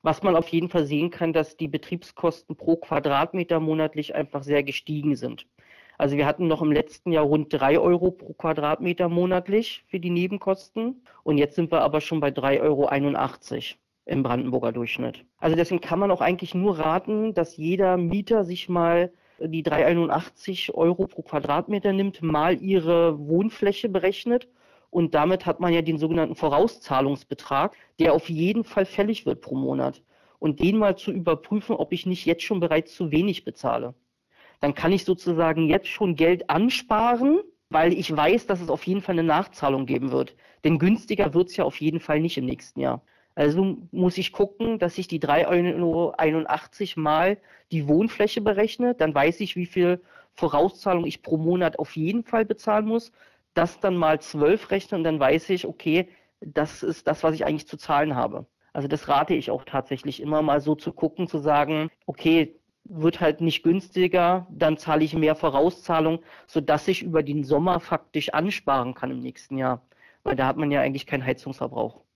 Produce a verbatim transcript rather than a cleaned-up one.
Was man auf jeden Fall sehen kann, dass die Betriebskosten pro Quadratmeter monatlich einfach sehr gestiegen sind. Also wir hatten noch im letzten Jahr rund drei Euro pro Quadratmeter monatlich für die Nebenkosten und jetzt sind wir aber schon bei drei Euro einundachtzig im Brandenburger Durchschnitt. Also deswegen kann man auch eigentlich nur raten, dass jeder Mieter sich mal die drei Euro einundachtzig Euro pro Quadratmeter nimmt, mal ihre Wohnfläche berechnet und damit hat man ja den sogenannten Vorauszahlungsbetrag, der auf jeden Fall fällig wird pro Monat und den mal zu überprüfen, ob ich nicht jetzt schon bereits zu wenig bezahle. Dann kann ich sozusagen jetzt schon Geld ansparen, weil ich weiß, dass es auf jeden Fall eine Nachzahlung geben wird. Denn günstiger wird es ja auf jeden Fall nicht im nächsten Jahr. Also muss ich gucken, dass ich die drei Euro einundachtzig mal die Wohnfläche berechne. Dann weiß ich, wie viel Vorauszahlung ich pro Monat auf jeden Fall bezahlen muss. Das dann mal zwölf rechne und dann weiß ich, okay, das ist das, was ich eigentlich zu zahlen habe. Also das rate ich auch tatsächlich immer mal so zu gucken, zu sagen, okay, wird halt nicht günstiger, dann zahle ich mehr Vorauszahlung, sodass ich über den Sommer faktisch ansparen kann im nächsten Jahr. Weil da hat man ja eigentlich keinen Heizungsverbrauch.